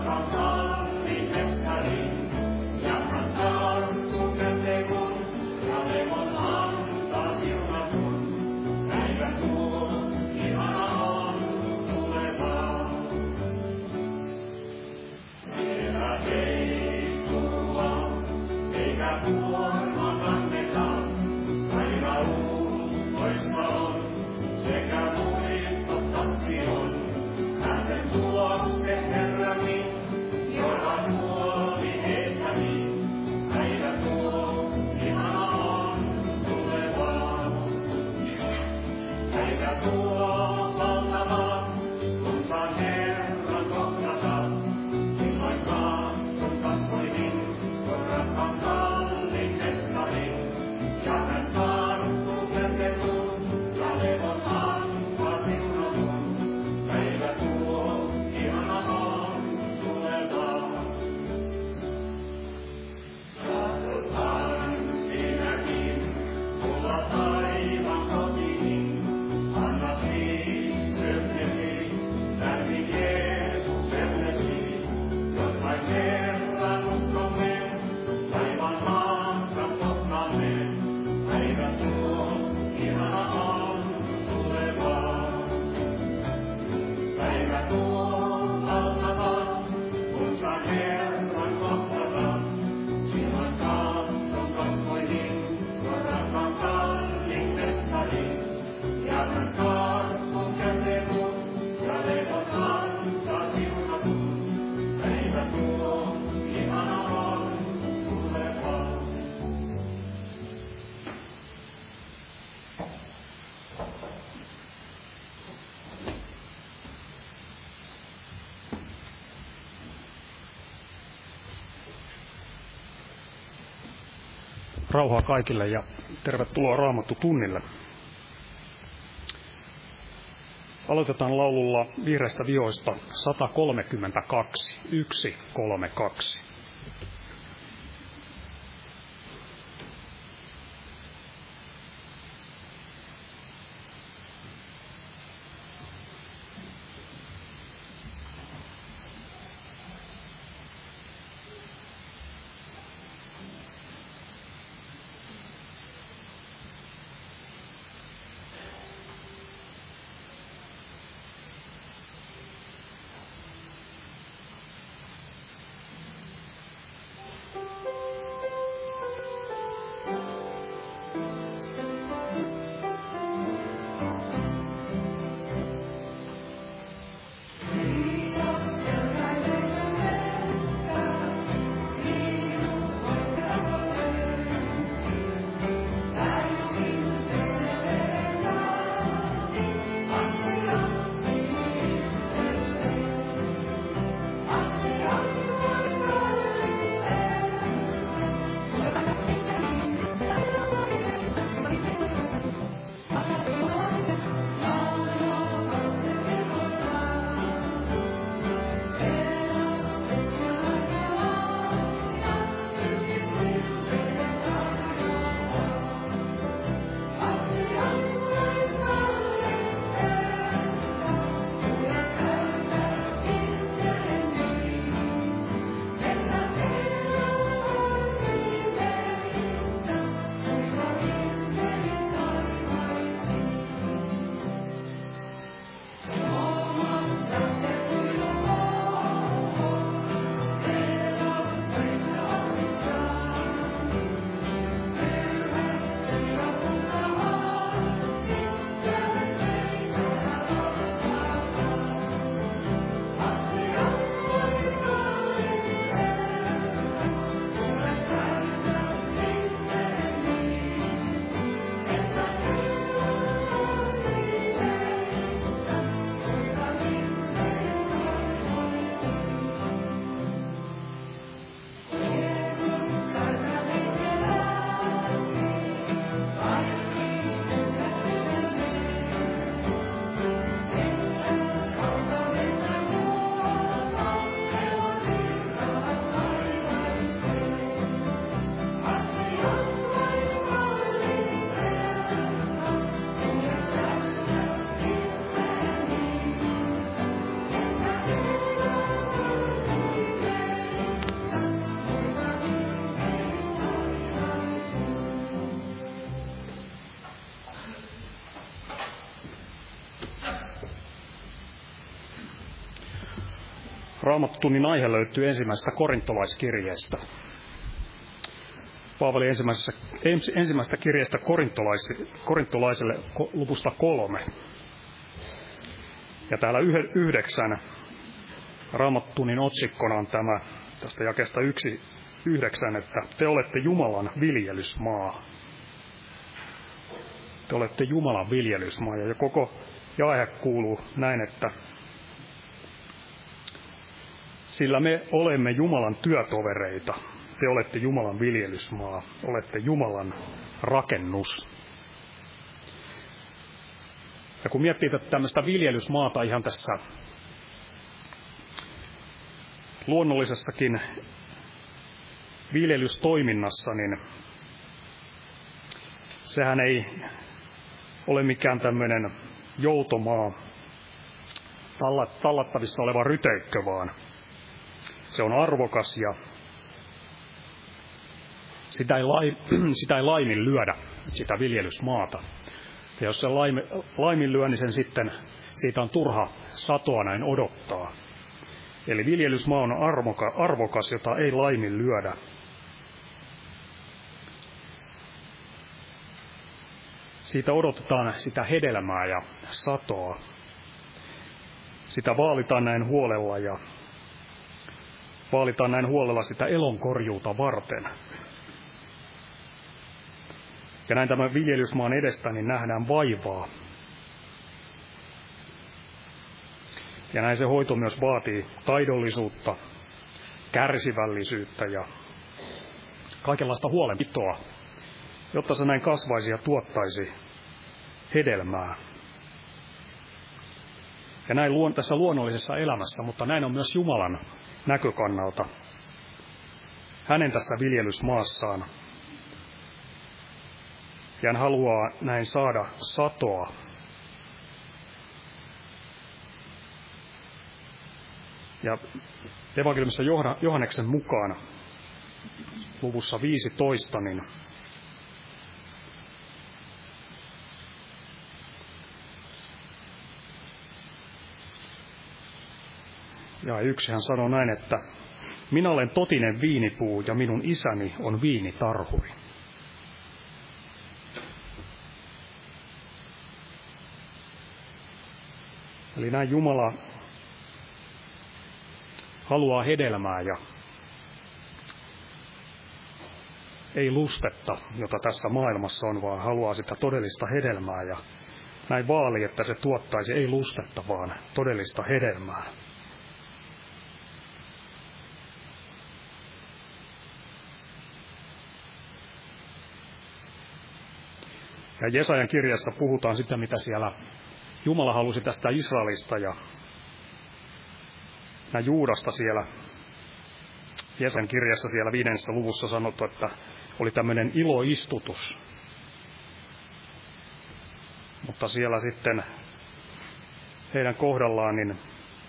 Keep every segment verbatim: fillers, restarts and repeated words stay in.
Rauhaa kaikille ja tervetuloa Raamattu-tunnille. Aloitetaan laululla Vihreistä vihoista sata kolmekymmentäkaksi, yksi kolme kaksi. Raamattutunnin aihe löytyy ensimmäisestä korintolaiskirjeestä. Paavali ensimmäisestä, ensimmäisestä kirjeestä korintolaiselle luvusta kolme. Ja täällä yhdeksän Raamattutunnin otsikkona on tämä, tästä jakeesta yksi, yhdeksän, että te olette Jumalan viljelysmaa. Te olette Jumalan viljelysmaa. Ja koko jae kuuluu näin, että sillä me olemme Jumalan työtovereita. Te olette Jumalan viljelysmaa. Olette Jumalan rakennus. Ja kun miettii tämmöistä viljelysmaata ihan tässä luonnollisessakin viljelystoiminnassa, niin sehän ei ole mikään tämmöinen joutomaa, tallattavissa oleva ryteikkö, vaan se on arvokas ja sitä ei, lai, sitä ei laiminlyödä, sitä viljelysmaata. Ja jos se laimi, laiminlyö, niin sen sitten siitä on turha satoa näin odottaa. Eli viljelysmaa on arvoka, arvokas, jota ei laiminlyödä. Siitä odotetaan sitä hedelmää ja satoa. Sitä vaalitaan näin huolella ja vaalitaan näin huolella sitä elonkorjuuta varten. Ja näin tämän viljelysmaan edestä niin nähdään vaivaa. Ja näin se hoito myös vaatii taidollisuutta, kärsivällisyyttä ja kaikenlaista huolenpitoa, jotta se näin kasvaisi ja tuottaisi hedelmää. Ja näin luon, tässä luonnollisessa elämässä, mutta näin on myös Jumalan näkökannalta. Hänen tässä viljelysmaassaan. Ja hän haluaa näin saada satoa. Ja evankeliumissa Johanneksen mukaan luvussa viisitoista, niin ja yksi hän sanoo näin, että minä olen totinen viinipuu ja minun isäni on viinitarhuri. Eli näin Jumala haluaa hedelmää ja ei lustetta, jota tässä maailmassa on, vaan haluaa sitä todellista hedelmää ja näin vaali, että se tuottaisi ei lustetta, vaan todellista hedelmää. Ja Jesajan kirjassa puhutaan sitä, mitä siellä Jumala halusi tästä Israelista ja Juudasta siellä. Jesajan kirjassa siellä viidennessä luvussa sanottu, että oli tämmöinen iloistutus. Mutta siellä sitten heidän kohdallaan niin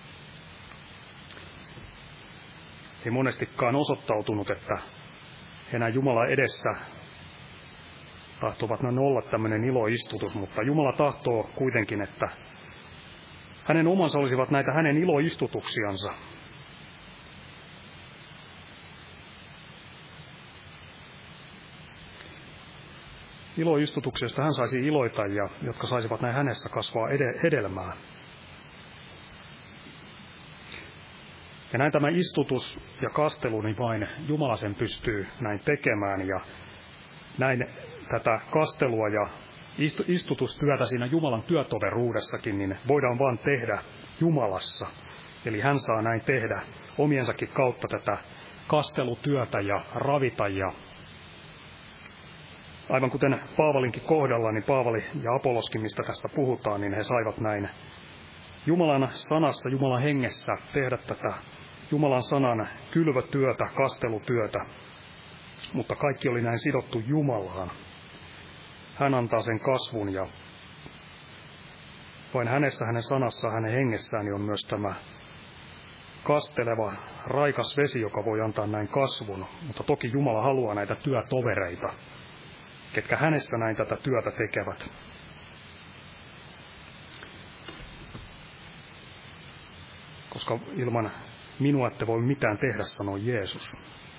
ei monestikaan osoittautunut, että he näin Jumala edessä tahtovat noin olla tämmöinen iloistutus, mutta Jumala tahtoo kuitenkin, että hänen omansa olisivat näitä hänen iloistutuksiansa. Iloistutuksia, joista hän saisi iloita ja jotka saisivat näin hänessä kasvaa ed- hedelmää. Ja näin tämä istutus ja kastelu, niin vain Jumala sen pystyy näin tekemään ja näin tätä kastelua ja istutustyötä siinä Jumalan työtoveruudessakin, niin voidaan vaan tehdä Jumalassa. Eli hän saa näin tehdä omiensakin kautta tätä kastelutyötä ja ravita. Ja aivan kuten Paavalinkin kohdalla, niin Paavali ja Apolloskin, mistä tästä puhutaan, niin he saivat näin Jumalan sanassa, Jumalan hengessä tehdä tätä Jumalan sanan kylvötyötä, kastelutyötä. Mutta kaikki oli näin sidottu Jumalaan. Hän antaa sen kasvun ja vain hänessä, hänen sanassa, hänen hengessään on myös tämä kasteleva, raikas vesi, joka voi antaa näin kasvun. Mutta toki Jumala haluaa näitä työtovereita, ketkä hänessä näin tätä työtä tekevät. Koska ilman minua ette voi mitään tehdä, sanoi Jeesus.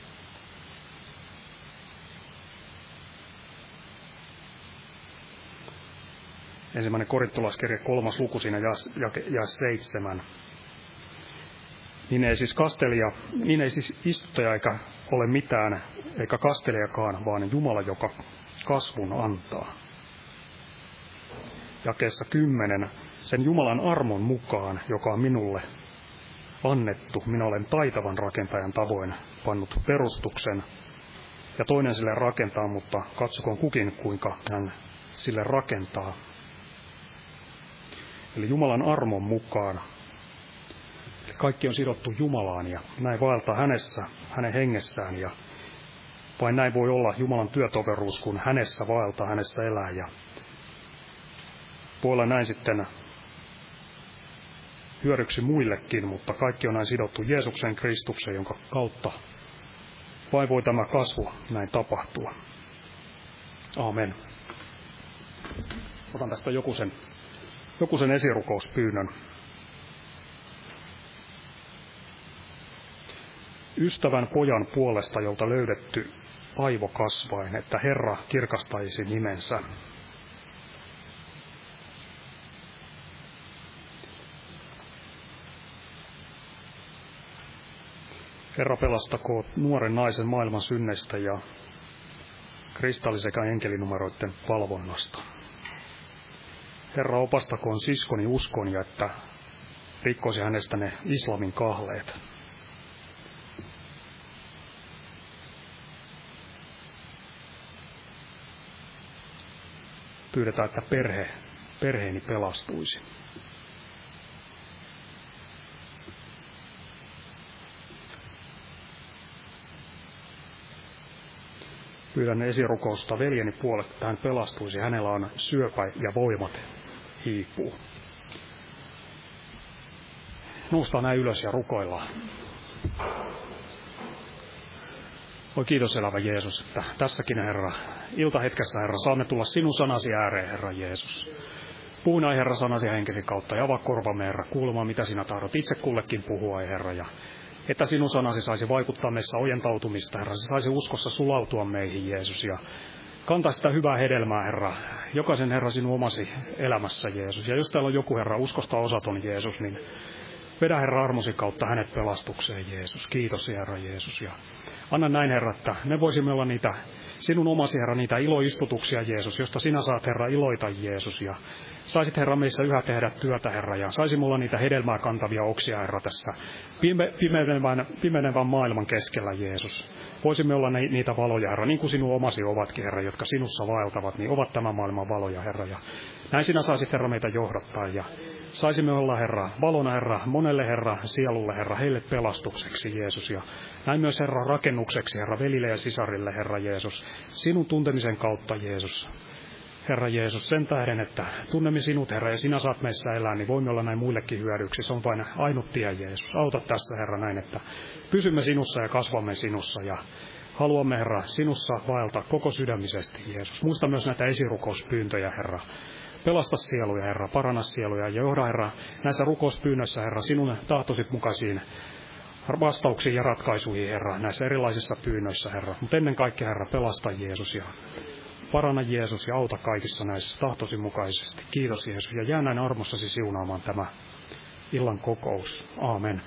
Ensimmäinen korintolaiskirje kolmas luku siinä jae seitsemän. Niin ei siis kastelija, niin ei siis istuttaja eikä ole mitään, eikä kastelijakaan, vaan Jumala, joka kasvun antaa. Jakeessa kymmenen. Sen Jumalan armon mukaan, joka on minulle annettu, minä olen taitavan rakentajan tavoin pannut perustuksen, ja toinen sille rakentaa, mutta katsokoon kukin, kuinka hän sille rakentaa. Eli Jumalan armon mukaan. Kaikki on sidottu Jumalaan ja näin vaeltaa hänessä, hänen hengessään. Ja vain näin voi olla Jumalan työtoveruus, kun hänessä vaeltaa, hänessä elää. Ja voi olla näin sitten hyödyksi muillekin, mutta kaikki on näin sidottu Jeesuksen Kristuksen, jonka kautta vain voi tämä kasvu näin tapahtua. Aamen. Otan tästä joku sen, joku sen esirukouspyynnön. Ystävän pojan puolesta, jolta löydetty aivokasvain, että Herra kirkastaisi nimensä. Herra pelastakoon nuoren naisen maailman synneistä ja kristalli- sekä enkelinumeroiden valvonnasta. Herra opastakoon siskoni uskon ja että rikkoisi hänestä ne islamin kahleet. Pyydetään, että perhe, perheeni pelastuisi. Pyydän esirukousta veljeni puolesta, että hän pelastuisi. Hänellä on syöpä ja voimat hiipuu. Noustaan näin ylös ja rukoillaan. Oi kiitos elävä Jeesus, että tässäkin Herra, iltahetkessä Herra, saamme tulla sinun sanasi ääreen, Herra Jeesus. Puhu näin Herra sanasi henkesi kautta ja avaa korvamme Herra, kuulemaan mitä sinä tahdot itse kullekin puhua, Herra. Ja että sinun sanasi saisi vaikuttaa meissä ojentautumista, Herra. Se saisi uskossa sulautua meihin, Jeesus. Ja kantaa sitä hyvää hedelmää, Herra. Jokaisen, Herra, sinun omasi elämässä, Jeesus. Ja jos täällä on joku, Herra, uskosta osaton, Jeesus, niin vedä, Herra, armosi kautta hänet pelastukseen, Jeesus. Kiitos, Herra Jeesus. Ja anna näin, Herra, että me voisimme olla niitä sinun omasi, Herra, niitä iloistutuksia, Jeesus, josta sinä saat, Herra, iloita, Jeesus. Ja saisit, Herra, meissä yhä tehdä työtä, Herra, ja saisimme olla niitä hedelmää kantavia oksia, Herra, tässä pime- pimenevän, pimenevän maailman keskellä, Jeesus. Voisimme olla ne, niitä valoja, Herra, niin kuin sinun omasi ovatkin, Herra, jotka sinussa vaeltavat, niin ovat tämän maailman valoja, Herra. Ja näin sinä saisit, Herra, meitä johdattaa, ja saisimme olla, Herra, valona, Herra, monelle, Herra, sielulle, Herra, heille pelastukseksi, Jeesus. Ja näin myös, Herra, rakennukseksi, Herra, velille ja sisarille, Herra Jeesus, sinun tuntemisen kautta, Jeesus. Herra Jeesus, sen tähden, että tunnemme sinut, Herra, ja sinä saat meissä elää, niin voimme olla näin muillekin hyödyksi. Se on vain ainut tie, Jeesus. Auta tässä, Herra, näin, että pysymme sinussa ja kasvamme sinussa, ja haluamme, Herra, sinussa vaeltaa koko sydämisesti, Jeesus. Muista myös näitä esirukouspyyntöjä, Herra. Pelasta sieluja, Herra, paranna sieluja, ja johda, Herra, näissä rukouspyynnöissä, Herra, sinun tahtosit mukaisiin vastauksiin ja ratkaisuihin, Herra, näissä erilaisissa pyynnöissä, Herra. Mutta ennen kaikkea, Herra, pelasta Jeesus ja paranna Jeesus ja auta kaikissa näissä tahtosi mukaisesti. Kiitos Jeesus ja jää näin armossasi siunaamaan tämä illan kokous. Aamen.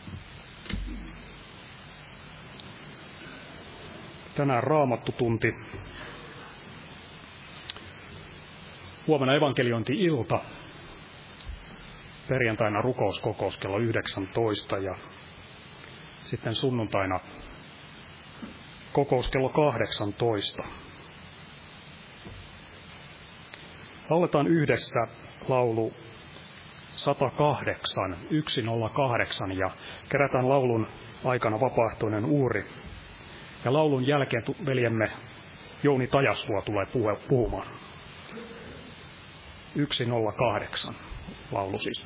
Tänään Raamattu tunti. Huomenna evankeliointi-ilta. Perjantaina rukouskokous kello yhdeksäntoista ja sitten sunnuntaina kokous kello kahdeksantoista. Lauletaan yhdessä laulu sata kahdeksan, yksi nolla kahdeksan ja kerätään laulun aikana vapaaehtoinen uuri. Ja laulun jälkeen veljemme Jouni Tajasvuo tulee puhumaan. yksi nolla kahdeksan laulu siis.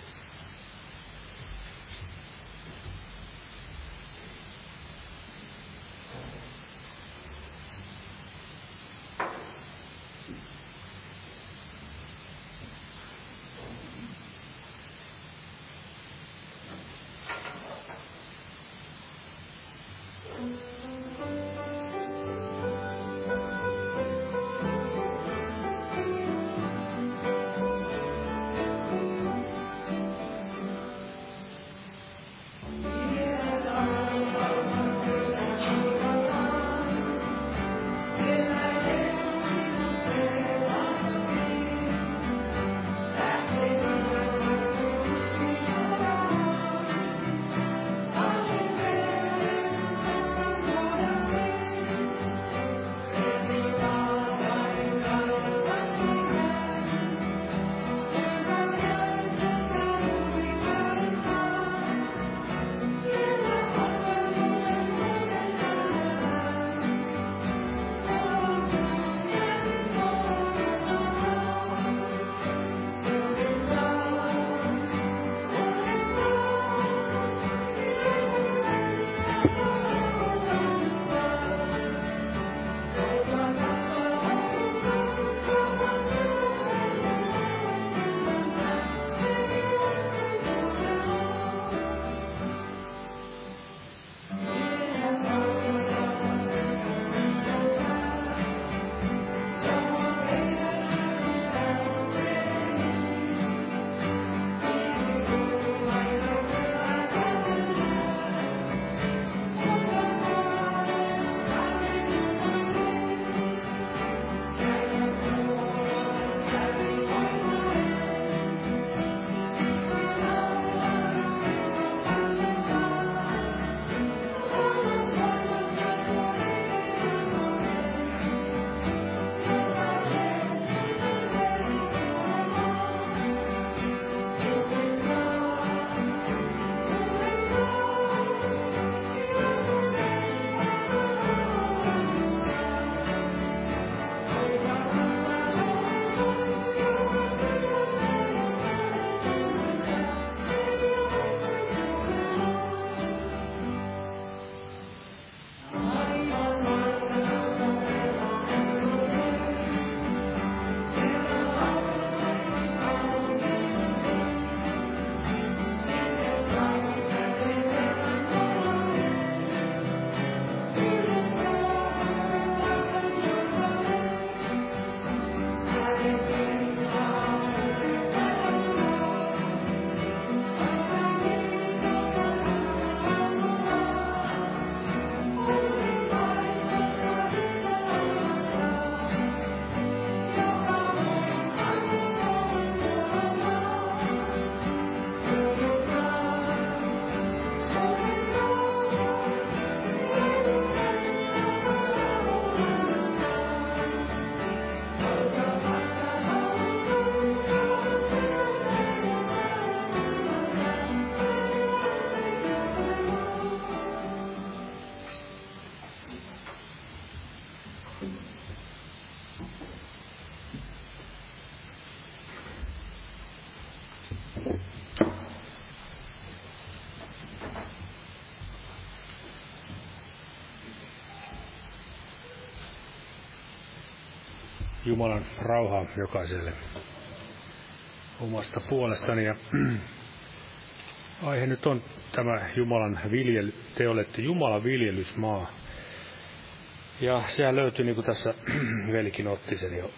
Jumalan rauhaa jokaiselle omasta puolestani. Ja aihe nyt on tämä Jumalan viljely, te olette Jumalan viljelysmaa. Ja sehän löytyy, niin kuin tässä velikin otti sen jo,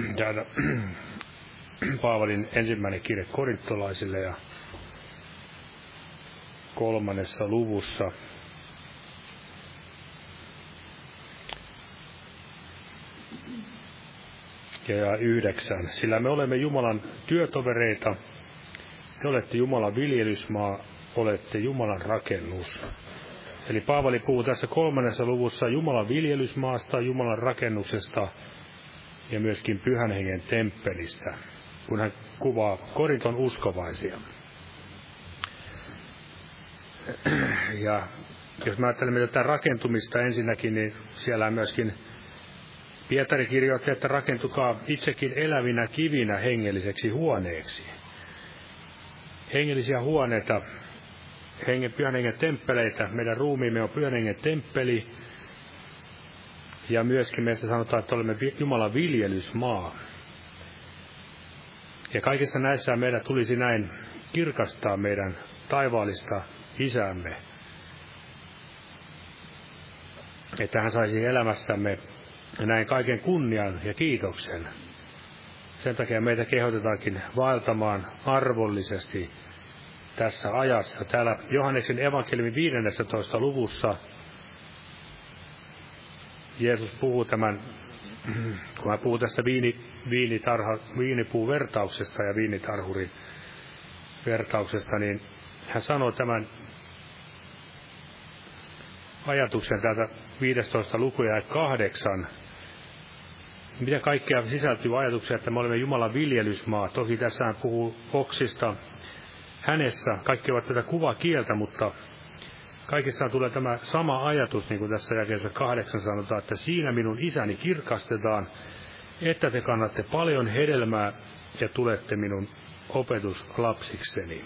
Paavalin ensimmäinen kirje korintolaisille ja kolmannessa luvussa. Ja yhdeksän. Sillä me olemme Jumalan työtovereita, te olette Jumalan viljelysmaa, olette Jumalan rakennus. Eli Paavali puhuu tässä kolmannessa luvussa Jumalan viljelysmaasta, Jumalan rakennuksesta ja myöskin Pyhän Hengen temppelistä, kun hän kuvaa Korinton uskovaisia. Ja jos me ajattelemme tätä rakentumista ensinnäkin, niin siellä myöskin Pietari kirjoitti, että rakentukaa itsekin elävinä kivinä hengelliseksi huoneeksi. Hengellisiä huoneita, hengen, Pyhän Hengen temppeleitä, meidän ruumiimme on Pyhän Hengen temppeli. Ja myöskin meistä sanotaan, että olemme Jumalan viljelysmaa. Ja kaikissa näissä meidän tulisi näin kirkastaa meidän taivaallista Isäämme, että hän saisi elämässämme näin kaiken kunnian ja kiitoksen. Sen takia meitä kehotetaankin vaeltamaan arvollisesti tässä ajassa. Täällä Johanneksen evankeliumin viidennessä luvussa Jeesus puhuu tämän, kun hän puhuu tästä viini, viinitarha, viinipuun vertauksesta ja viinitarhurin vertauksesta, niin hän sanoo tämän ajatuksen täältä viidestoista luku ja kahdeksan. Mitä kaikkea sisältyy ajatuksia, että me olemme Jumalan viljelysmaa. Toki tässä hän puhuu oksista hänessä. Kaikki ovat tätä kuvakieltä, mutta kaikissa tulee tämä sama ajatus, niin kuin tässä jakeessa kahdeksan sanotaan, että siinä minun isäni kirkastetaan, että te kannatte paljon hedelmää ja tulette minun opetuslapsikseni.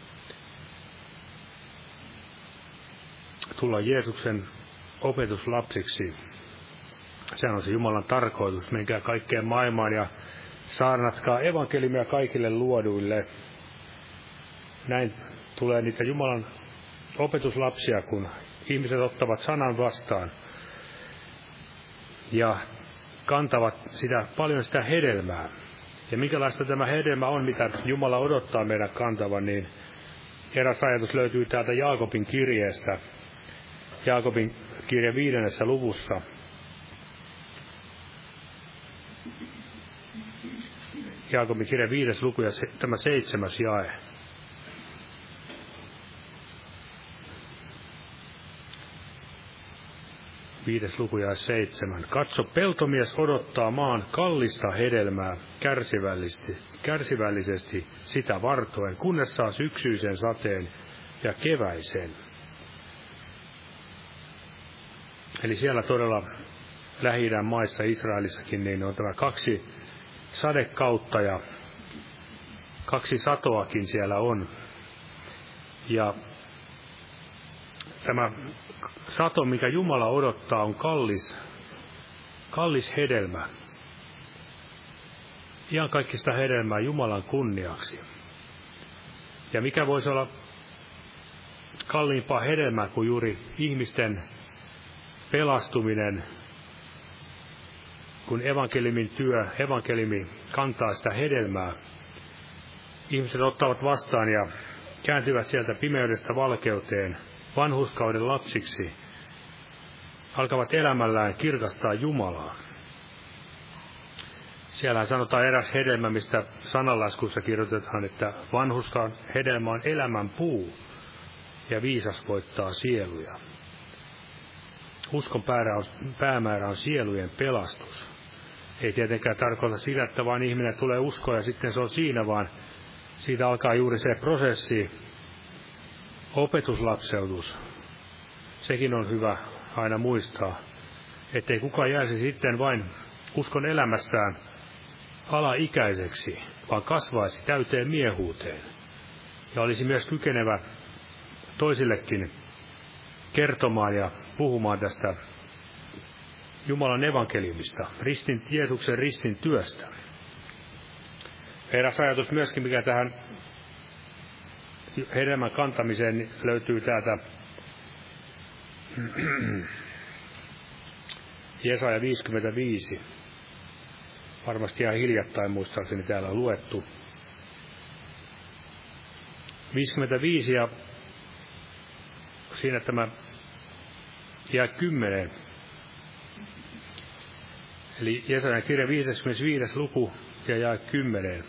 Tulla Jeesuksen opetuslapsiksi. Sehän on se Jumalan tarkoitus. Menkää kaikkeen maailmaan ja saarnatkaa evankeliumia kaikille luoduille. Näin tulee niitä Jumalan opetuslapsia, kun ihmiset ottavat sanan vastaan ja kantavat sitä, paljon sitä hedelmää. Ja minkälaista tämä hedelmä on, mitä Jumala odottaa meidän kantavan, niin eräs ajatus löytyy täältä Jaakobin kirjeestä. Jaakobin kirje viidennessä luvussa. Jaakobin kirje viides luku ja se, tämä seitsemäs jae. Viides luku ja seitsemän. Katso, peltomies odottaa maan kallista hedelmää kärsivällisesti, kärsivällisesti sitä vartoen, kunnes saa syksyisen sateen ja keväisen. Eli siellä todella Lähi-idän maissa, Israelissakin, niin on tämä kaksi sadekautta ja kaksi satoakin siellä on. Ja tämä sato, mikä Jumala odottaa, on kallis, kallis hedelmä. Ihan kaikista hedelmää Jumalan kunniaksi. Ja mikä voisi olla kalliimpaa hedelmää kuin juuri ihmisten pelastuminen, kun evankeliumin työ, evankeliumi kantaa sitä hedelmää. Ihmiset ottavat vastaan ja kääntyvät sieltä pimeydestä valkeuteen, vanhurskauden lapsiksi, alkavat elämällään kirkastaa Jumalaa. Siellä sanotaan eräs hedelmä, mistä sananlaskussa kirjoitetaan, että vanhurskaan hedelmä on elämän puu ja viisas voittaa sieluja. Uskon päämäärä on sielujen pelastus. Ei tietenkään tarkoita sitä, että vaan ihminen tulee uskoa ja sitten se on siinä, vaan siitä alkaa juuri se prosessi, opetuslapseutus. Sekin on hyvä aina muistaa, ettei kukaan jäisi sitten vain uskon elämässään alaikäiseksi, vaan kasvaisi täyteen miehuuteen. Ja olisi myös kykenevä toisillekin kertomaan ja puhumaan tästä Jumalan evankeliumista, ristin, Jeesuksen ristin työstä. Eräs ajatus myöskin, mikä tähän hedelmän kantamiseen löytyy täältä Jesaja viisikymmentäviisi. Varmasti ihan hiljattain muistaakseni täällä on luettu. viisikymmentäviisi ja siinä tämä jää kymmenen. Eli Jesajan kirja viisikymmentäviisi luku ja jää kymmenen.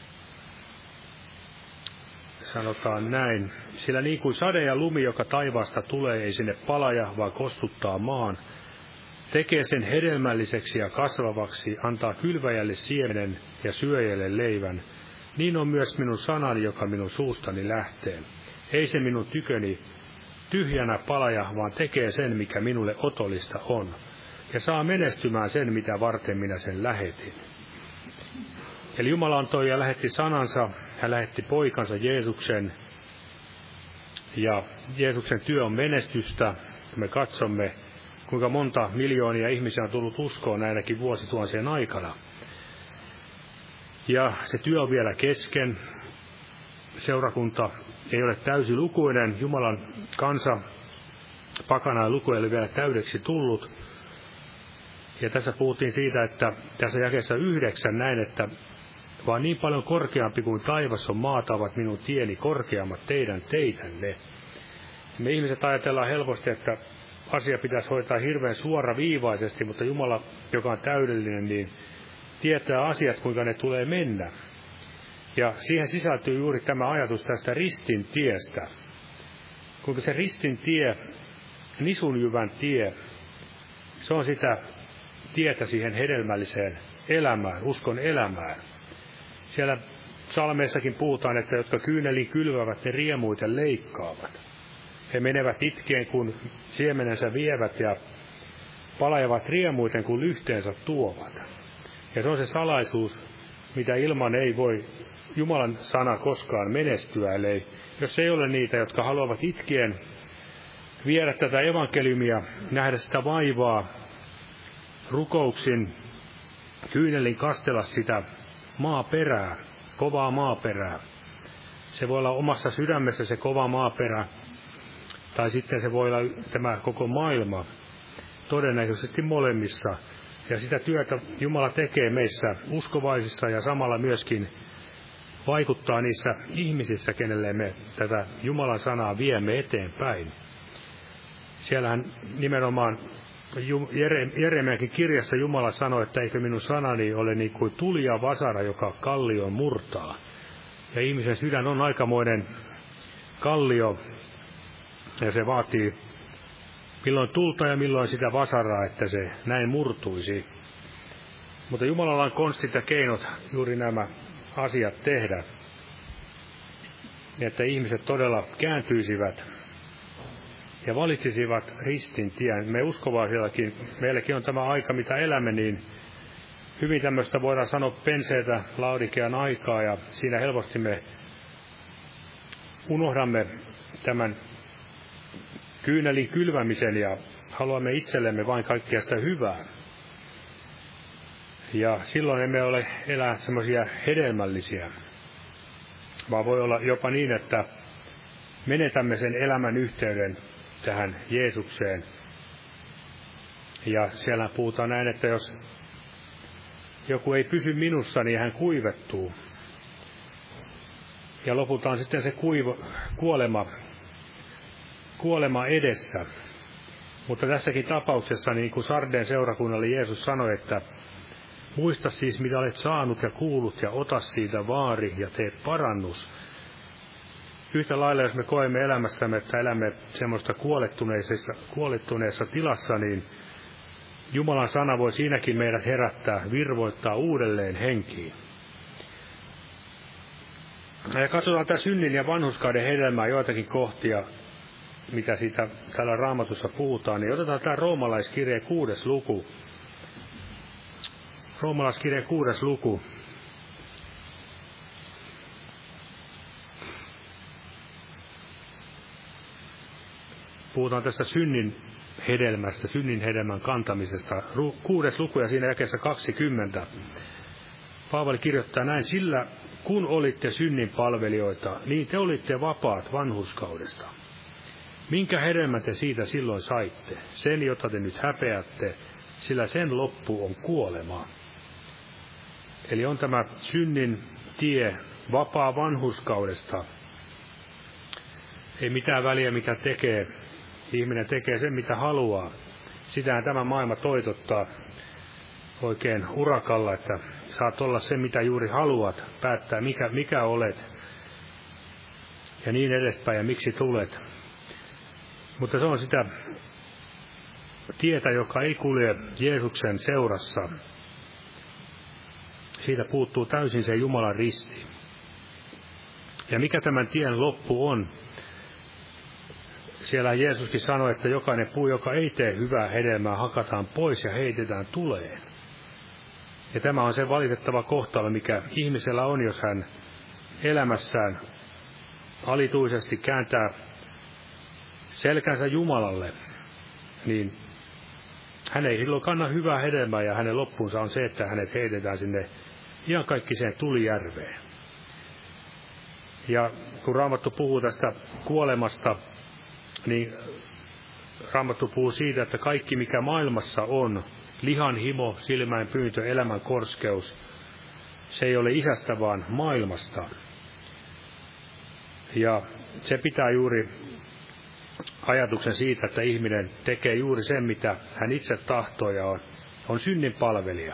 Sanotaan näin. Sillä niin kuin sade ja lumi, joka taivaasta tulee, ei sinne palaja, vaan kostuttaa maan, tekee sen hedelmälliseksi ja kasvavaksi, antaa kylväjälle siemenen ja syöjälle leivän, niin on myös minun sanani, joka minun suustani lähtee. Ei se minun tyköni tyhjänä palaja, vaan tekee sen, mikä minulle otollista on, ja saa menestymään sen, mitä varten minä sen lähetin. Eli Jumala antoi ja lähetti sanansa, hän lähetti poikansa Jeesuksen, ja Jeesuksen työ on menestystä. Me katsomme, kuinka monta miljoonia ihmisiä on tullut uskoon näinäkin vuosituhansien aikana. Ja se työ on vielä kesken. Seurakunta ei ole täysilukuinen. Jumalan kansa, pakana luku ei ole vielä täydeksi tullut. Ja tässä puhuttiin siitä, että tässä jakeessa yhdeksän näin, että vaan niin paljon korkeampi kuin taivas on maata, ovat minun tieni korkeammat teidän teitänne. Me ihmiset ajatellaan helposti, että asia pitäisi hoitaa hirveän suoraviivaisesti, mutta Jumala, joka on täydellinen, niin tietää asiat, kuinka ne tulee mennä. Ja siihen sisältyy juuri tämä ajatus tästä ristin tiestä. Kuinka se ristin tie, nisunjyvän tie, se on sitä tietä siihen hedelmälliseen elämään, uskon elämään. Siellä psalmeissakin puhutaan, että jotka kyyneliin kylvävät, ne riemuiten leikkaavat. He menevät itkeen, kun siemenensä vievät, ja palajavat riemuiten, kun lyhteensä tuovat. Ja se on se salaisuus, mitä ilman ei voi Jumalan sana koskaan menestyä. Eli jos ei ole niitä, jotka haluavat itkien viedä tätä evankeliumia, nähdä sitä vaivaa, rukouksin, kyynelin kastella sitä maaperää, kovaa maaperää. Se voi olla omassa sydämessä se kova maaperä, tai sitten se voi olla tämä koko maailma, todennäköisesti molemmissa. Ja sitä työtä Jumala tekee meissä uskovaisissa ja samalla myöskin vaikuttaa niissä ihmisissä, kenelle me tätä Jumalan sanaa viemme eteenpäin. Siellähän nimenomaan Jeremiakin kirjassa Jumala sanoi, että eikö minun sanani ole niin kuin tuli ja vasara, joka kallioon murtaa. Ja ihmisen sydän on aikamoinen kallio, ja se vaatii milloin tulta ja milloin sitä vasaraa, että se näin murtuisi. Mutta Jumalalla on konstit ja keinot juuri nämä asiat tehdä, että ihmiset todella kääntyisivät ja valitsisivat ristin tien. Me uskovaisillakin, meilläkin on tämä aika, mitä elämme, niin hyvin tämmöistä voidaan sanoa penseetä Laodikean aikaa, ja siinä helposti me unohdamme tämän kyynelin kylvämisen ja haluamme itsellemme vain kaikkea sitä hyvää. Ja silloin emme ole elää semmoisia hedelmällisiä, vaan voi olla jopa niin, että menetämme sen elämän yhteyden tähän Jeesukseen. Ja siellä puhutaan näin, että jos joku ei pysy minussa, niin hän kuivettuu. Ja lopulta on sitten se kuivo, kuolema, kuolema edessä. Mutta tässäkin tapauksessa, niin kuin Sardeen seurakunnalle Jeesus sanoi, että muista siis, mitä olet saanut ja kuullut, ja ota siitä vaari ja tee parannus. Yhtä lailla, jos me koemme elämässämme, että elämme semmoista kuolettuneessa, kuolettuneessa tilassa, niin Jumalan sana voi siinäkin meidät herättää, virvoittaa uudelleen henkiin. Ja katsotaan tämä synnin ja vanhurskauden hedelmää, joitakin kohtia, mitä siitä täällä Raamatussa puhutaan, niin otetaan tämä roomalaiskirjeen kuudes luku. Roomalaiskirjeen kuudes luku. Puhutaan tästä synnin hedelmästä, synnin hedelmän kantamisesta. Kuudes luku ja siinä jakeessa kaksikymmentä. Paavali kirjoittaa näin, sillä kun olitte synnin palvelijoita, niin te olitte vapaat vanhurskaudesta. Minkä hedelmän te siitä silloin saitte? Sen, jota te nyt häpeätte, sillä sen loppu on kuolema. Eli on tämä synnin tie vapaa vanhurskaudesta. Ei mitään väliä, mitä tekee. Ihminen tekee sen, mitä haluaa. Sitähän tämä maailma toitottaa oikein urakalla, että saat olla se, mitä juuri haluat, päättää, mikä, mikä olet ja niin edespäin ja miksi tulet. Mutta se on sitä tietä, joka ei kulje Jeesuksen seurassa. Siitä puuttuu täysin se Jumalan risti. Ja mikä tämän tien loppu on? Siellä Jeesuskin sanoi, että jokainen puu, joka ei tee hyvää hedelmää, hakataan pois ja heitetään tuleen. Ja tämä on se valitettava kohtalo, mikä ihmisellä on, jos hän elämässään alituisesti kääntää selkänsä Jumalalle, niin hän ei silloin kanna hyvää hedelmää, ja hänen loppuunsa on se, että hänet heitetään sinne iankaikkiseen tulijärveen. Ja kun Raamattu puhuu tästä kuolemasta, niin Raamattu puhuu siitä, että kaikki mikä maailmassa on, lihan himo, silmäin pyyntö, elämän korskeus, se ei ole isästä, vaan maailmasta. Ja se pitää juuri ajatuksen siitä, että ihminen tekee juuri sen, mitä hän itse tahtoo ja on, on synnin palvelija.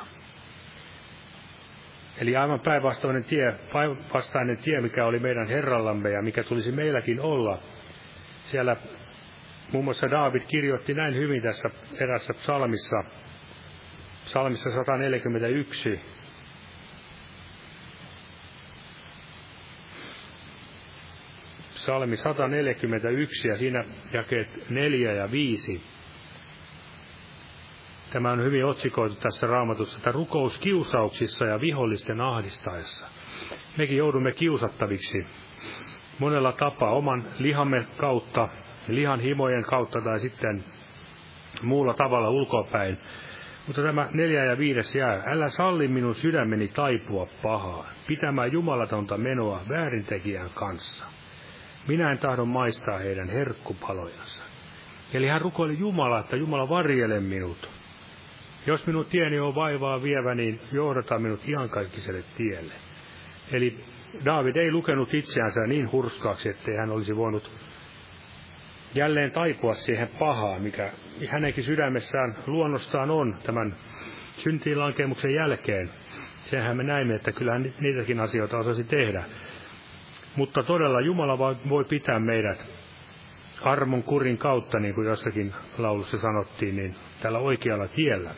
Eli aivan päinvastainen tie, päinvastainen tie, mikä oli meidän Herrallamme ja mikä tulisi meilläkin olla. Siellä muun muassa Daavid kirjoitti näin hyvin tässä erässä psalmissa, psalmissa sata neljäkymmentäyksi. Psalmi sata neljäkymmentäyksi ja siinä jakeet neljä ja viisi. Tämä on hyvin otsikoitu tässä Raamatussa, että rukous kiusauksissa ja vihollisten ahdistaessa. Mekin joudumme kiusattaviksi monella tapaa oman lihamme kautta, lihan himojen kautta tai sitten muulla tavalla ulkopäin. Mutta tämä neljä ja viides jää. Älä salli minun sydämeni taipua pahaan, pitämään jumalatonta menoa väärintekijän kanssa. Minä en tahdo maistaa heidän herkkupalojansa. Eli hän rukoili Jumalaa, että Jumala varjele minut. Jos minun tieni on vaivaa vievä, niin johdata minut iankaikkiselle tielle. Eli Daavid ei lukenut itseänsä niin hurskaaksi, ettei hän olisi voinut jälleen taipua siihen pahaan, mikä hänenkin sydämessään luonnostaan on tämän syntiinlankemuksen jälkeen. Senhän me näimme, että kyllähän niitäkin asioita osasi tehdä. Mutta todella Jumala voi pitää meidät armon kurin kautta, niin kuin jossakin laulussa sanottiin, niin tällä oikealla tiellä.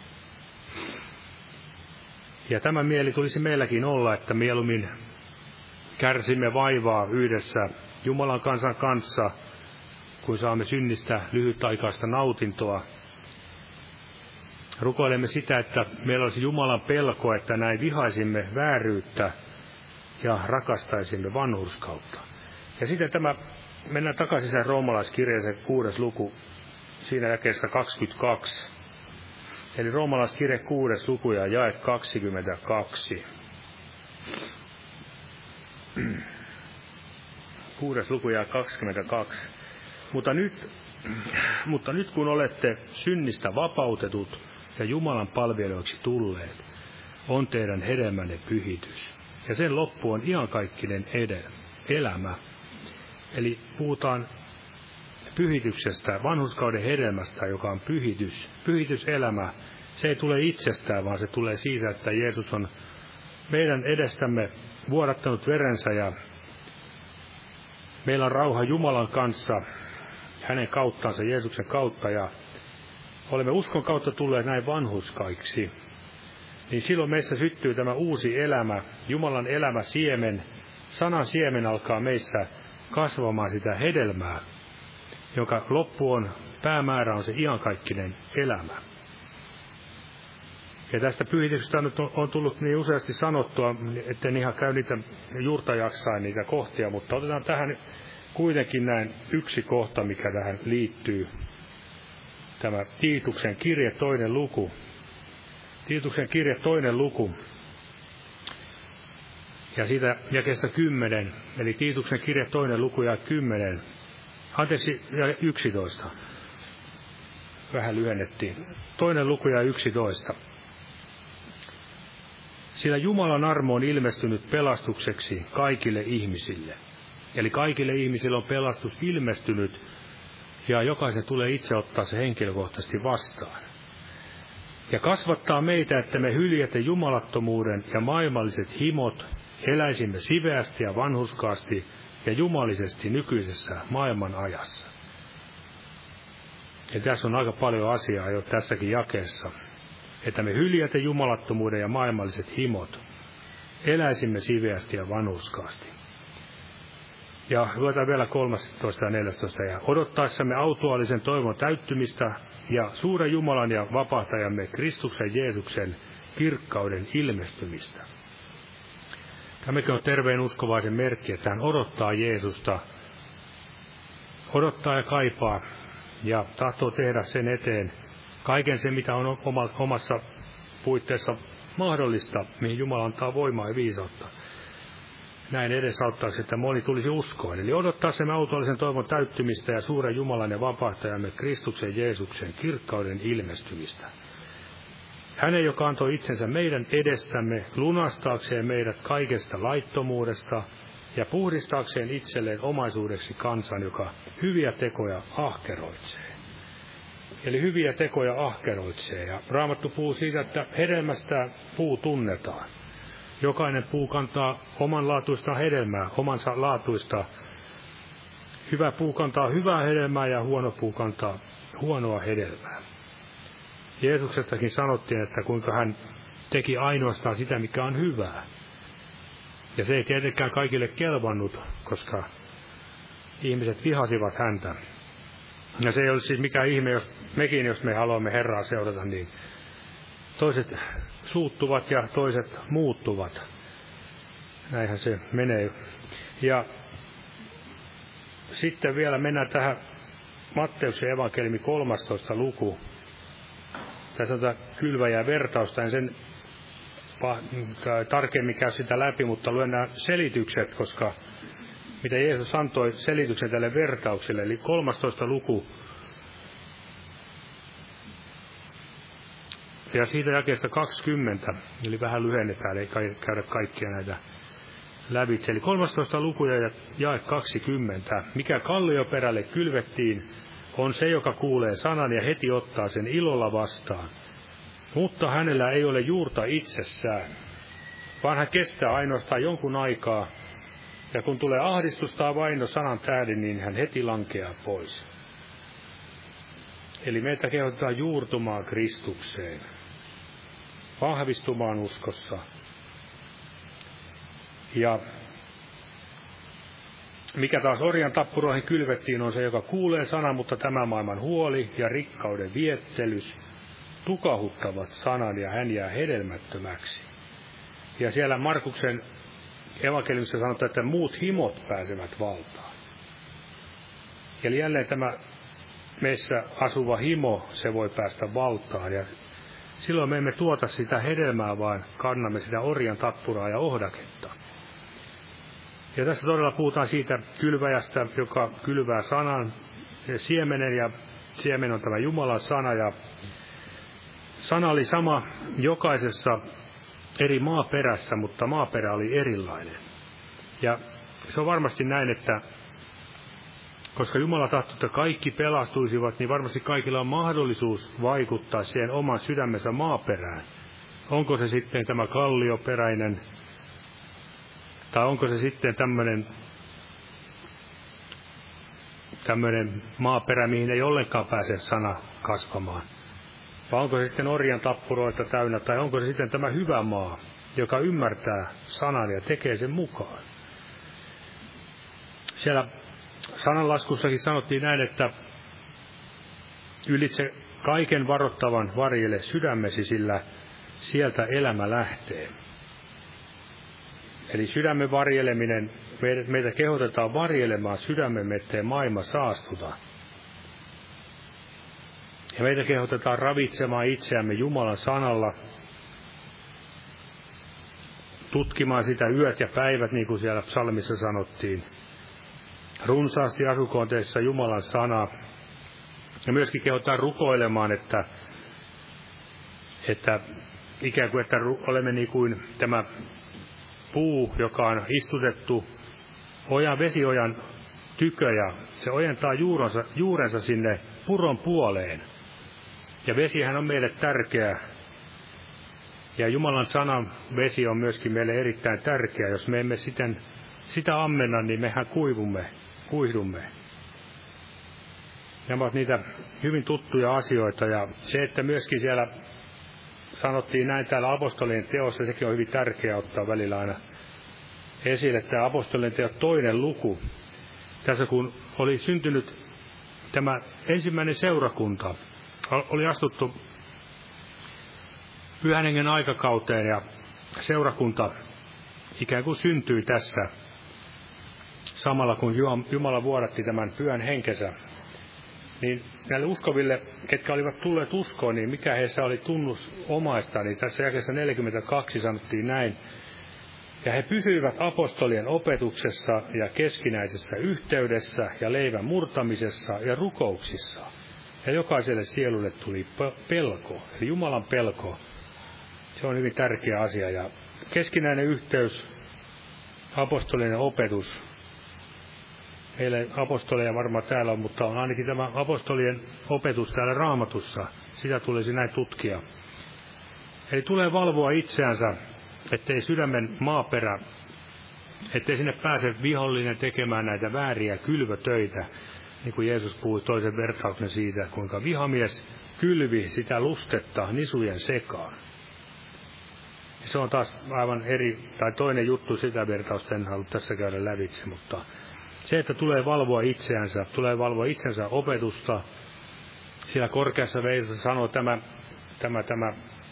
Ja tämä mieli tulisi meilläkin olla, että mieluummin kärsimme vaivaa yhdessä Jumalan kansan kanssa, kun saamme synnistä lyhytaikaista nautintoa. Rukoilemme sitä, että meillä olisi Jumalan pelko, että näin vihaisimme vääryyttä ja rakastaisimme vanhurskautta. Ja sitten tämä, mennään takaisin sen roomalaiskirjeeseen kuudes luku, siinä jakeessa kaksikymmentäkaksi. Eli roomalaiskirje kuudes luku ja jae kaksikymmentäkaksi. Kuudes luku ja kaksikymmentäkaksi. Mutta nyt, mutta nyt kun olette synnistä vapautetut ja Jumalan palvelijoiksi tulleet, on teidän hedelmänne pyhitys. Ja sen loppu on iankaikkinen edellä, elämä. Eli puhutaan pyhityksestä, vanhurskauden hedelmästä, joka on pyhitys. Pyhityselämä, se ei tule itsestään, vaan se tulee siitä, että Jeesus on meidän edestämme vuodattanut verensä ja meillä on rauha Jumalan kanssa, hänen kauttansa, Jeesuksen kautta, ja olemme uskon kautta tulleet näin vanhurskaiksi. Niin silloin meissä syttyy tämä uusi elämä, Jumalan elämä siemen, sanan siemen alkaa meissä kasvamaan sitä hedelmää, jonka loppu on, päämäärä on se iankaikkinen elämä. Ja tästä pyhityksestä nyt on tullut niin useasti sanottua, etten ihan käy niitä juurta jaksain niitä kohtia, mutta otetaan tähän kuitenkin näin yksi kohta, mikä tähän liittyy. tämä Tiituksen kirje toinen luku. Tiituksen kirje toinen luku. Ja siitä jakeesta kymmenen, eli Tiituksen kirje toinen luku ja kymmenen, anteeksi, ja yksitoista. Vähän lyhennettiin. Toinen luku ja yksitoista. Sillä Jumalan armo on ilmestynyt pelastukseksi kaikille ihmisille. Eli kaikille ihmisille on pelastus ilmestynyt, ja jokaisen tulee itse ottaa se henkilökohtaisesti vastaan. Ja kasvattaa meitä, että me hyljätte jumalattomuuden ja maailmalliset himot, eläisimme siveästi ja vanhurskaasti ja jumalisesti nykyisessä maailman ajassa. Ja tässä on aika paljon asiaa jo tässäkin jakeessa, että me hyljätte jumalattomuuden ja maailmalliset himot, eläisimme siveästi ja vanhurskaasti. Ja luetaan vielä kolmastoista ja neljästoista. Ja odottaessamme autuaalisen toivon täyttymistä ja suuren Jumalan ja vapahtajamme Kristuksen Jeesuksen kirkkauden ilmestymistä. Tämäkin on terveen uskovaisen merkki, että hän odottaa Jeesusta, odottaa ja kaipaa ja tahtoo tehdä sen eteen kaiken sen, mitä on omassa puitteissa mahdollista, mihin Jumala antaa voimaa ja viisautta. Näin edesauttaisi, että moni tulisi uskoon. Eli odottaa sen autollisen toivon täyttymistä ja suuren Jumalan ja vapahtajamme Kristuksen Jeesuksen kirkkauden ilmestymistä. Hänen, joka antoi itsensä meidän edestämme lunastaakseen meidät kaikesta laittomuudesta ja puhdistaakseen itselleen omaisuudeksi kansan, joka hyviä tekoja ahkeroitsee. Eli hyviä tekoja ahkeroitsee. Ja Raamattu puhuu siitä, että hedelmästä puu tunnetaan. Jokainen puu kantaa omanlaatuista hedelmää, omansa laatuista. Hyvä puu kantaa hyvää hedelmää ja huono puu kantaa huonoa hedelmää. Jeesuksestakin sanottiin, että kuinka hän teki ainoastaan sitä, mikä on hyvää. Ja se ei tietenkään kaikille kelvannut, koska ihmiset vihasivat häntä. Ja se ei ole siis mikään ihme, jos mekin, jos me haluamme Herraa seurata, niin toiset suuttuvat ja toiset muuttuvat. Näinhän se menee. Ja sitten vielä mennään tähän Matteuksen evankeliumi kolmastoista luku. Tässä on tämä kylväjä vertausta, en sen tarkemmin käy sitä läpi, mutta luen nämä selitykset, koska mitä Jeesus antoi selityksen tälle vertaukselle, eli kolmastoista luku. Ja siitä jakeesta kaksikymmentä, eli vähän lyhennetään, ei käydä kaikkia näitä lävitse. Eli kolmastoista luku ja jae kaksikymmentä. Mikä kallioperälle kylvettiin, on se, joka kuulee sanan ja heti ottaa sen ilolla vastaan. Mutta hänellä ei ole juurta itsessään, vaan hän kestää ainoastaan jonkun aikaa, ja kun tulee ahdistus tai vaino sanan tähden, niin hän heti lankeaa pois. Eli meitä kehotetaan juurtumaan Kristukseen, vahvistumaan uskossa. Ja mikä taas orjan tappuroihin kylvettiin, on se, joka kuulee sanan, mutta tämän maailman huoli ja rikkauden viettelys tukahuttavat sanan, ja hän jää hedelmättömäksi. Ja siellä Markuksen evankeliumissa sanotaan, että muut himot pääsevät valtaan. Eli jälleen tämä meissä asuva himo, se voi päästä valtaan. Ja silloin me emme tuota sitä hedelmää, vaan kannamme sitä orjan tappuraa ja ohdaketta. Ja tässä todella puhutaan siitä kylväjästä, joka kylvää sanan ja siemenen, ja siemen on tämä Jumalan sana, ja sana oli sama jokaisessa eri maaperässä, mutta maaperä oli erilainen. Ja se on varmasti näin, että koska Jumala tahtoi, että kaikki pelastuisivat, niin varmasti kaikilla on mahdollisuus vaikuttaa siihen oman sydämensä maaperään. Onko se sitten tämä kallioperäinen, tai onko se sitten tämmöinen, tämmöinen maaperä, mihin ei ollenkaan pääse sana kasvamaan. Vai onko se sitten orjan tappuroita täynnä, tai onko se sitten tämä hyvä maa, joka ymmärtää sanan ja tekee sen mukaan. Siellä sananlaskussakin sanottiin näin, että ylitse kaiken varoittavan varjele sydämesi, sillä sieltä elämä lähtee. Eli sydämen varjeleminen, meitä kehotetaan varjelemaan sydämemme, ettei maailma saastuta. Ja meitä kehotetaan ravitsemaan itseämme Jumalan sanalla, tutkimaan sitä yöt ja päivät, niin kuin siellä psalmissa sanottiin. Runsaasti asukoon teissä Jumalan sana. Ja myöskin kehotetaan rukoilemaan, että, että ikään kuin, että olemme niin kuin tämä puu, joka on istutettu ojan, vesiojan tykö, ja se ojentaa juurensa, juurensa sinne puron puoleen. Ja vesihän on meille tärkeä. Ja Jumalan sanan vesi on myöskin meille erittäin tärkeä. Jos me emme siten, sitä ammenna, niin mehän kuivumme, kuihdumme. Nämä ovat niitä hyvin tuttuja asioita. Ja se, että myöskin siellä sanottiin näin täällä apostolien teossa, sekin on hyvin tärkeää ottaa välillä aina esille. Tämä apostolien teot toinen luku. Tässä kun oli syntynyt tämä ensimmäinen seurakunta, oli astuttu Pyhän Hengen aikakauteen ja seurakunta ikään kuin syntyi tässä samalla kun Jumala vuodatti tämän Pyhän Henkensä. Niin näille uskoville, ketkä olivat tulleet uskoon, niin mikä heissä oli tunnus omaista, niin tässä jakeessa neljäkymmentäkaksi sanottiin näin. Ja he pysyivät apostolien opetuksessa ja keskinäisessä yhteydessä ja leivän murtamisessa ja rukouksissa. Ja jokaiselle sielulle tuli pelko, eli Jumalan pelko. Se on hyvin tärkeä asia. Ja keskinäinen yhteys, apostolinen opetus. Meillä apostoleja varmaan täällä on, mutta on ainakin tämä apostolien opetus täällä Raamatussa. Sitä tulisi näin tutkia. Eli tulee valvoa itseänsä, ettei sydämen maaperä, ettei sinne pääse vihollinen tekemään näitä vääriä kylvötöitä. Niin kuin Jeesus puhui toisen vertauksen siitä, kuinka vihamies kylvi sitä lustetta nisujen sekaan. Se on taas aivan eri, tai toinen juttu, sitä vertausta en halua tässä käydä lävitse, mutta se, että tulee valvoa itseänsä, tulee valvoa itsensä opetusta, siellä korkeassa veistossa sanoo tämä, tämä, tämä,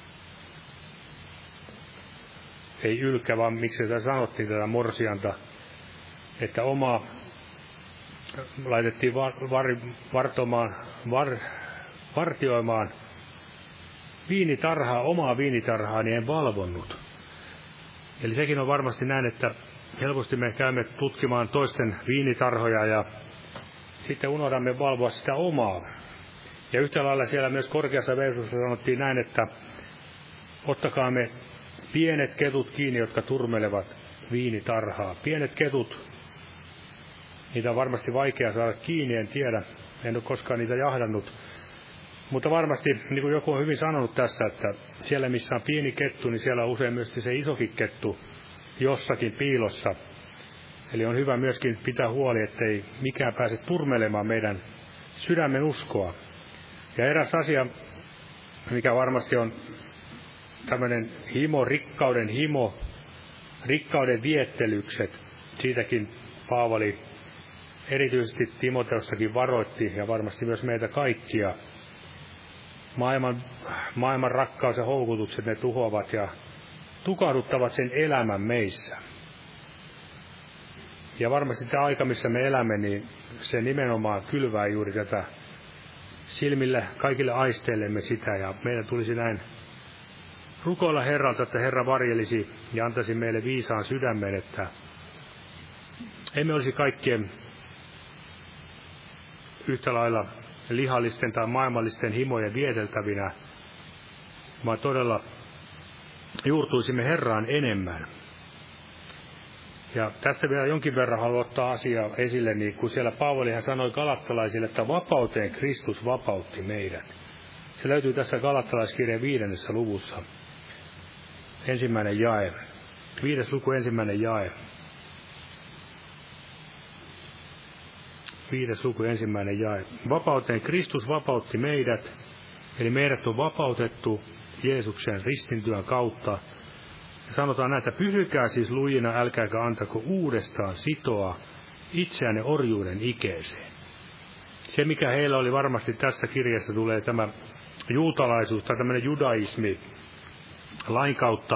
ei ylkä, vaan miksi sitä sanottiin tätä morsianta, että oma laitettiin var, var, vartomaan, var, vartioimaan viinitarhaa, omaa viinitarhaa, niin en valvonnut. Eli sekin on varmasti näin, että helposti me käymme tutkimaan toisten viinitarhoja ja sitten unohdamme valvoa sitä omaa. Ja yhtä lailla siellä myös korkeassa veistossa sanottiin näin, että ottakaa me pienet ketut kiinni, jotka turmelevat viinitarhaa. Pienet ketut, niitä on varmasti vaikea saada kiinni, en tiedä, en ole koskaan niitä jahdannut. Mutta varmasti, niin kuin joku on hyvin sanonut tässä, että siellä missä on pieni kettu, niin siellä on usein myöskin se isokin kettu jossakin piilossa. Eli on hyvä myöskin pitää huoli, ettei mikään pääse turmelemaan meidän sydämen uskoa. Ja eräs asia, mikä varmasti on tämmöinen himo, rikkauden himo, rikkauden viettelykset, siitäkin Paavali erityisesti Timoteossakin varoitti ja varmasti myös meitä kaikkia. Maailman, maailman rakkaus ja houkutukset, ne tuhoavat ja tukahduttavat sen elämän meissä. Ja varmasti tämä aika, missä me elämme, niin se nimenomaan kylvää juuri tätä silmille, kaikille aisteillemme sitä. Ja meidän tulisi näin rukoilla Herralta, että Herra varjelisi ja antaisi meille viisaan sydämen, että emme olisi kaikkien yhtä lailla lihallisten tai maailmallisten himojen vieteltävinä, vaan todella juurtuisimme Herraan enemmän. Ja tästä vielä jonkin verran haluan ottaa asiaa esille, niin kun siellä Paavalihan sanoi galattalaisille, että vapauteen Kristus vapautti meidät. Se löytyy tässä Galattalaiskirjan viidennessä luvussa. Ensimmäinen jae. Viides luku, ensimmäinen jae. Viides luku, ensimmäinen jae. Vapauteen Kristus vapautti meidät, eli meidät on vapautettu Jeesuksen ristintyön kautta. Ja sanotaan näitä, pysykää siis lujina, älkääkä antako uudestaan sitoa itseänne orjuuden ikeeseen. Se, mikä heillä oli varmasti tässä kirjassa, tulee tämä juutalaisuus tai tämmöinen judaismi, lain kautta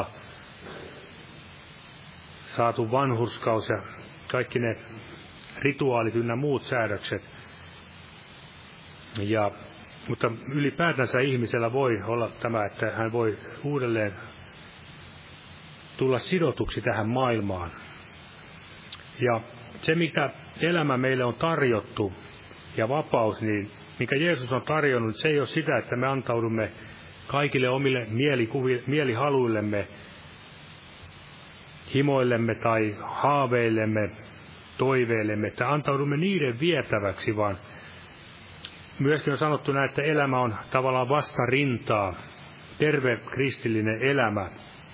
saatu vanhurskaus ja kaikki ne rituaalit ynnä muut säädökset. Ja mutta ylipäätänsä ihmisellä voi olla tämä, että hän voi uudelleen tulla sidotuksi tähän maailmaan. Ja se, mitä elämä meille on tarjottu ja vapaus, niin mikä Jeesus on tarjonnut, se ei ole sitä, että me antaudumme kaikille omille mielihaluillemme, himoillemme tai haaveillemme, toiveillemme, että antaudumme niiden vietäväksi, vaan myöskin on sanottu näin, että elämä on tavallaan vastarintaa, terve kristillinen elämä.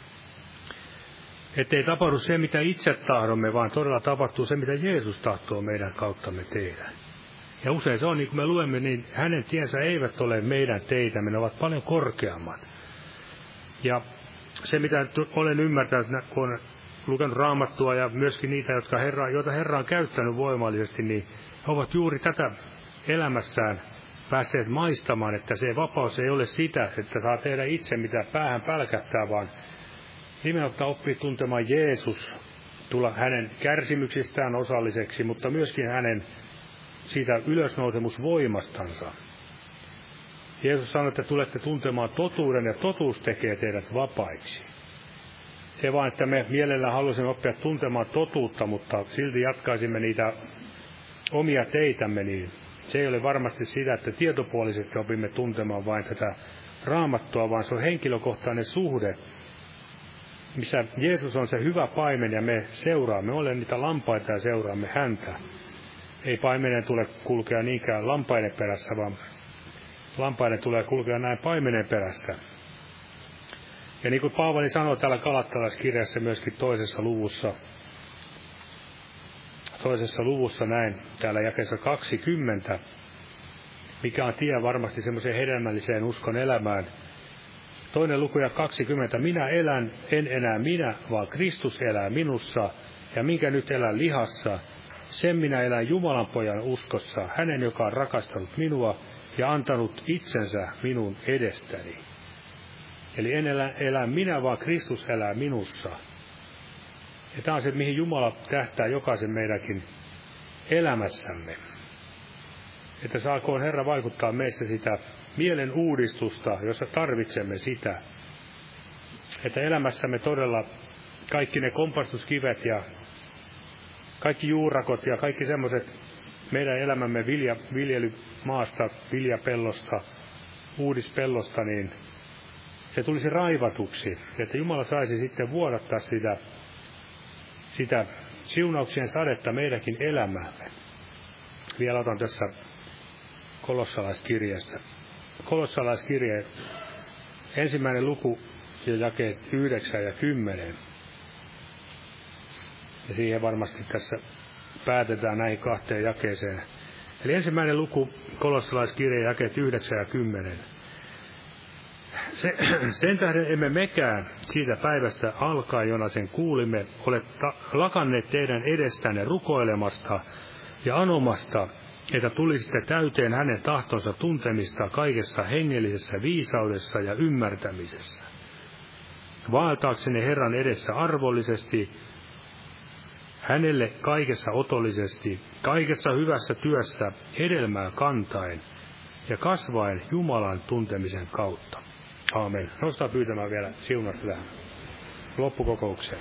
Ettei tapahdu se, mitä itse tahdomme, vaan todella tapahtuu se, mitä Jeesus tahtoo meidän kauttamme tehdä. Ja usein se on, niin kuin me luemme, niin hänen tiensä eivät ole meidän teitämme, ne ovat paljon korkeammat. Ja se, mitä olen ymmärtänyt, kun olen lukenut Raamattua ja myöskin niitä, jotka Herra, joita Herra on käyttänyt voimallisesti, niin he ovat juuri tätä elämässään päässeet maistamaan, että se vapaus ei ole sitä, että saa tehdä itse mitä päähän pälkähtää, vaan nimenomaan oppii tuntemaan Jeesus, tulla hänen kärsimyksistään osalliseksi, mutta myöskin hänen siitä ylösnousemusvoimastansa. Jeesus sanoi, että tulette tuntemaan totuuden ja totuus tekee teidät vapaiksi. Se vaan, että me mielellään haluaisimme oppia tuntemaan totuutta, mutta silti jatkaisimme niitä omia teitämme, niin se ei ole varmasti sitä, että tietopuolisesti opimme tuntemaan vain tätä Raamattua, vaan se on henkilökohtainen suhde, missä Jeesus on se hyvä paimen ja me seuraamme, olemme niitä lampaita ja seuraamme häntä. Ei paimenen tule kulkea niinkään lampaiden perässä, vaan lampaiden tulee kulkea näin paimenen perässä. Ja niin kuin Paavali sanoi täällä Galattalaiskirjassa myöskin toisessa luvussa, toisessa luvussa näin, täällä jakeessa kaksikymmentä, mikä on tie varmasti semmoiseen hedelmälliseen uskon elämään. Toinen luku ja kaksikymmentä, minä elän, en enää minä, vaan Kristus elää minussa, ja minkä nyt elän lihassa, sen minä elän Jumalan pojan uskossa, hänen, joka on rakastanut minua ja antanut itsensä minun edestäni. Eli en elä, elä minä, vaan Kristus elää minussa. Ja tämä on se, mihin Jumala tähtää jokaisen meidänkin elämässämme. Että saakoon Herra vaikuttaa meissä sitä mielen uudistusta, jossa tarvitsemme sitä. Että elämässämme todella kaikki ne kompastuskivet ja kaikki juurakot ja kaikki semmoiset meidän elämämme vilja, viljelymaasta, viljapellosta, uudispellosta, niin se tulisi raivatuksi, että Jumala saisi sitten vuodattaa sitä, sitä siunauksien sadetta meidänkin elämäämme. Vielä otan tässä kolossalaiskirjasta. Kolossalaiskirje, ensimmäinen luku ja jakeet yhdeksän ja kymmenen. Ja siihen varmasti tässä päätetään näihin kahteen jakeeseen. Eli ensimmäinen luku, kolossalaiskirje, jakeet yhdeksän ja kymmenen. Se, sen tähden emme mekään siitä päivästä alkaen, jona sen kuulimme, ole ta- lakanneet teidän edestänne rukoilemasta ja anomasta, että tulisitte täyteen hänen tahtonsa tuntemista kaikessa hengellisessä viisaudessa ja ymmärtämisessä. Vaeltaaksenne Herran edessä arvollisesti, hänelle kaikessa otollisesti, kaikessa hyvässä työssä hedelmää kantaen ja kasvaen Jumalan tuntemisen kautta. Aamen. Nostaa pyytämään vielä siunasta tähän loppukokoukseen.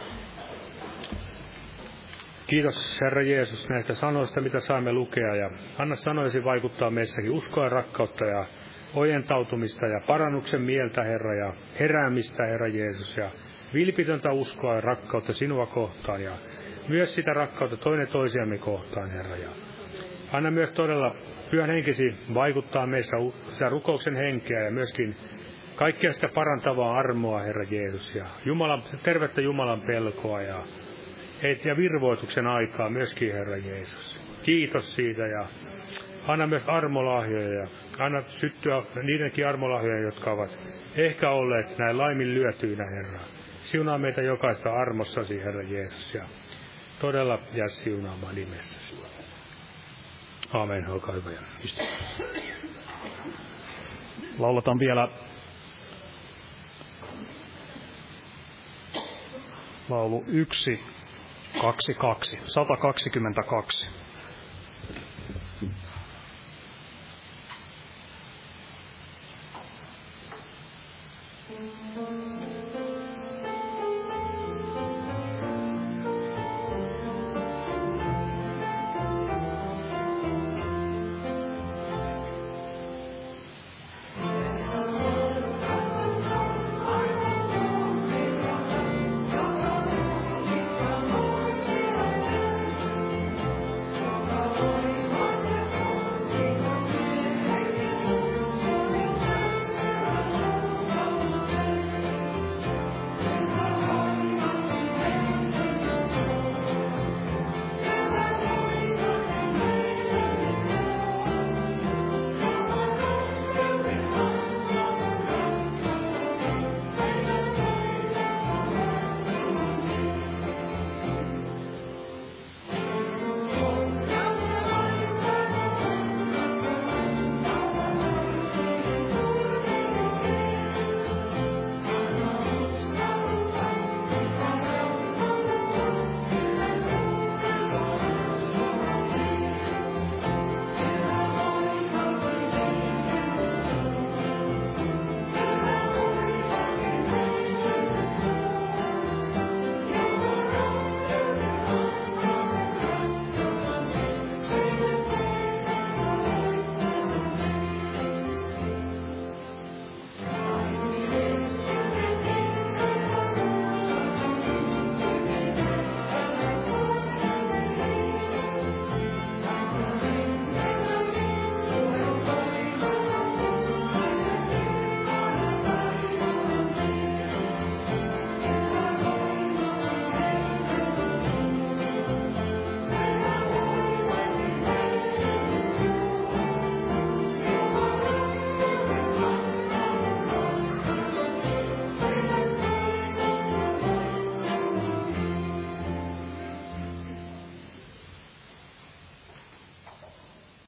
Kiitos Herra Jeesus näistä sanoista, mitä saamme lukea, ja anna sanoisi vaikuttaa meissäkin uskoa ja rakkautta ja ojentautumista ja parannuksen mieltä, Herra, ja heräämistä, Herra Jeesus, ja vilpitöntä uskoa ja rakkautta sinua kohtaan, ja myös sitä rakkautta toinen toisiamme kohtaan, Herra. Ja anna myös todella Pyhän Henkesi vaikuttaa meissä sitä rukouksen henkeä ja myöskin kaikkea sitä parantavaa armoa, Herra Jeesus, ja Jumalan, tervettä Jumalan pelkoa ja, ja virvoituksen aikaa myöskin, Herra Jeesus. Kiitos siitä, ja anna myös armolahjoja ja anna syttyä niidenkin armolahjoja, jotka ovat ehkä olleet näin laiminlyötyinä, Herra. Siunaa meitä jokaista armossasi, Herra Jeesus, ja todella jää siunaamaan nimessäsi. Aamen, olkaa hyvä ja istu. Lauletaan vielä laulu yksi, kaksi, kaksi, sata kaksikymmentäkaksi.